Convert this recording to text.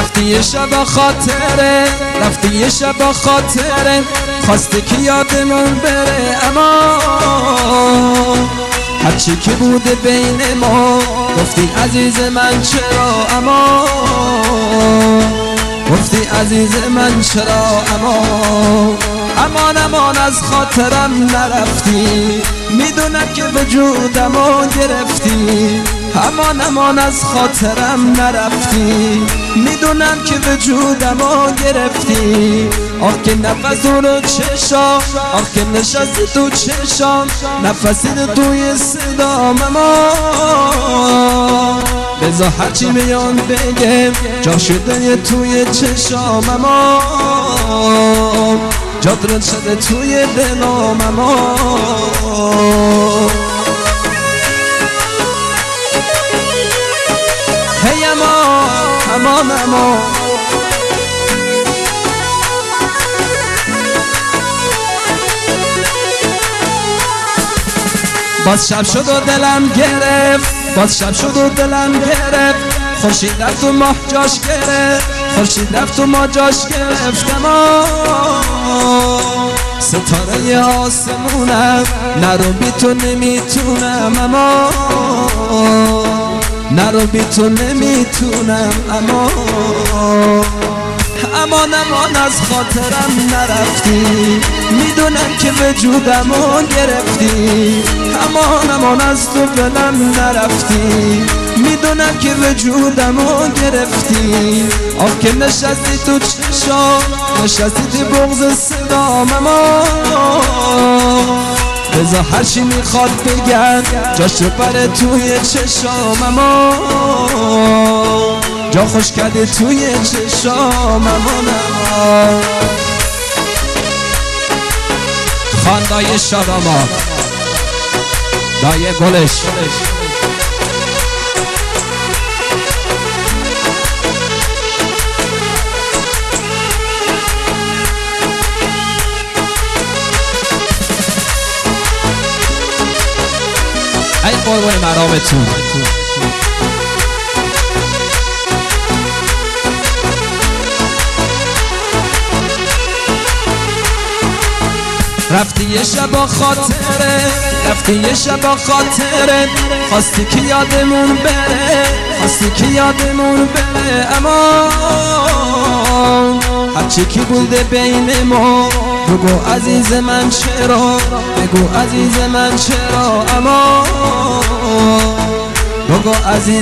رفتی یه شب خاطره، رفتی یه شب خاطره، خواستی که یادمون بره، اما هرچی که بوده بین ما گفتی عزیز من چرا، اما گفتی عزیز من چرا، امان امان از خاطرم نرفتی، میدونم که وجودمو گرفتی، امان امان از خاطرم نرفتی، میدونم که وجودمو گرفتی. آخ که نفس رو چشام، آخ که نشستی تو چشام، نفسی توی صدام، اما بذار هرچی میان بگم جا شده توی چشام، اما جات رد شده توی دلام، اما هی اما باز شب شد و دلم گرفت، باز شب شد و دلم گرفت، خورشید رفت و ماه جاش گرفت، خورشید رفت و ماه جاش گرفت، اما ستاره آسمونم نرو بی تو نمیتونم، اما نرو بی تو نمیتونم، اما امان امان از خاطرم نرفتی، میدونم که وجودمو گرفتی، امان امان از تو دلم نرفتی، میدونم که وجودمو گرفتی. آخ که نشستی تو چشام، نشستی تو بغض صدام، اما بذار هرچی میخواد بگن جاشو بره توی چشام، اما جا خوش کرده توی چشام، اما خاندای شاداماد دایه گلش ای قربان مرامتون. رفتی یه شب خاطره، رفتی یه شب خاطره، خواستی که یادمون بره، خواستی که یادمون بره، اما هرچی که بوده بین ما بگو عزیز من چرا، بگو عزیز من چرا، اما بگو عزیز